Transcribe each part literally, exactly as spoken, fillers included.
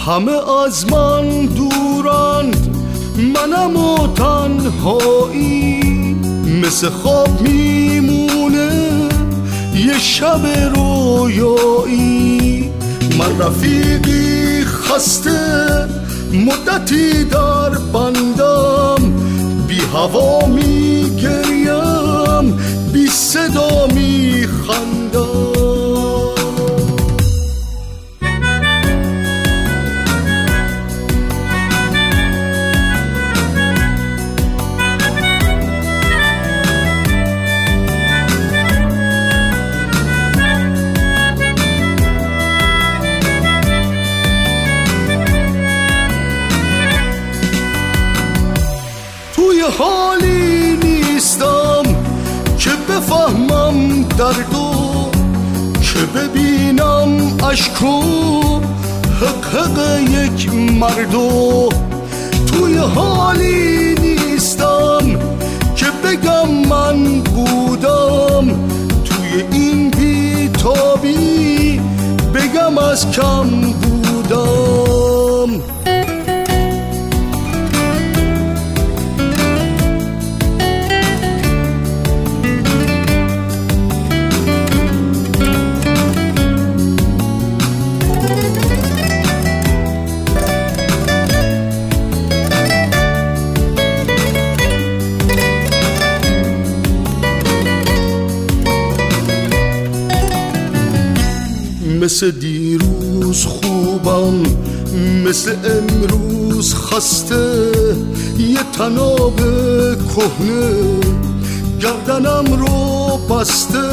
همه از من دورند، منم و تنهایی، مثل خواب میمونه یه شب رویایی. من رفیقی خسته مدتی در بندم، بی هوا میگریم بی صدا میخندم. توی حالی نیستم که بفهمم دردو، که ببینم عشقو حق حق یک مردو. توی حالی نیستم که بگم من بودم توی این بی‌تابی، بگم از کم بودم. مثل دیروز خوبم، مثل امروز خسته، یه طناب کهنه گردنم رو بسته.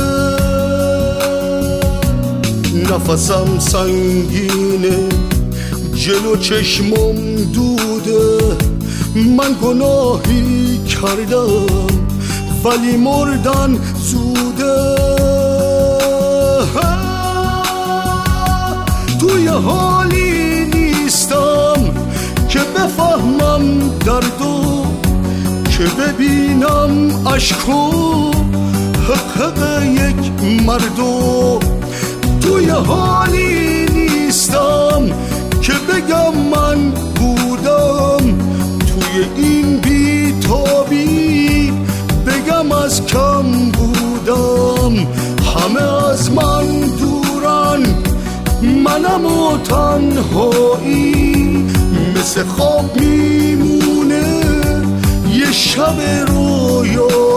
نفسم سنگینه، جلو چشمم دوده، من گناهی کردم ولی مردن زوده. توی حالی نیستم که بفهمم دردو، که ببینم عشقو حق حق یک مردو. توی حالی نیستم که بگم من بودم توی این بی‌تابی، بگم از کم بودم. همه از من دورن، منم و تنهایی، مثل خواب میمونه یه شب رویا.